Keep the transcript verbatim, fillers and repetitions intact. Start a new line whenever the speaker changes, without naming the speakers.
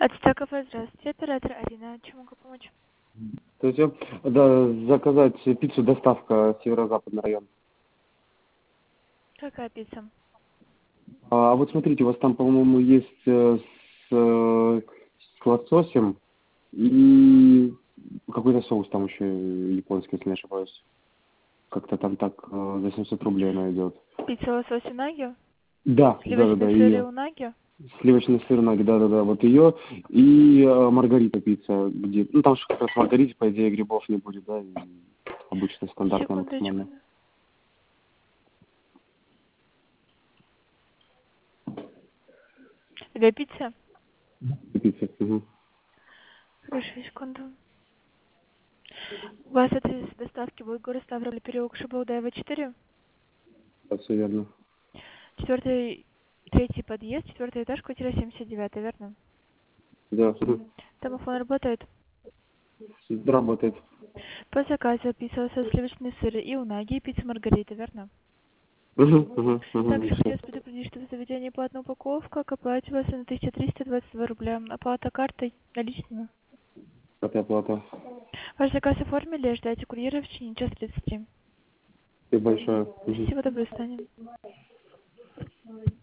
Ацтеков, здравствуйте. Оператор Арина. Чем могу помочь?
То есть, э, да, заказать пиццу, доставка, северо-западный район.
Какая пицца?
А вот смотрите, у вас там, по-моему, есть э, с, э, с лососем и какой-то соус там еще японский, если не ошибаюсь. Как-то там так э, за семьсот рублей она идет.
Пицца лосось унаги?
Да, да, да, да,
Сливочный сыр и
ее.
унаги?
Сливочный сыр наги, да, да, да, вот ее. И э, маргарита пицца, где, ну там же как раз в маргарите, по идее, грибов не будет, да, и обычно стандартная
Секундочку.
максимальная.
Для пиццы?
Пицца, угу.
Хорошо, секунду. У вас адрес доставки будет город Ставрополь, переулок Шабалдаева, четыре?
Да, все верно.
Четвертый, третий подъезд, четвертый этаж, квартира семьдесят девять, верно?
Да, угу.
Домофон работает.
Работает.
По заказу пицца лосось, сливочный сыр и унаги, и пицца маргарита, верно?
Угу, угу, угу,
Также
все.
хотелось предупредить, что в заведении платная упаковка, к оплате у вас на тысяча триста двадцать два рубля. Оплата картой наличными.
Какая плата?
Ваш заказ оформили, ждайте курьера в течение час тридцати.
И большое. Угу.
Спасибо, доброго станем.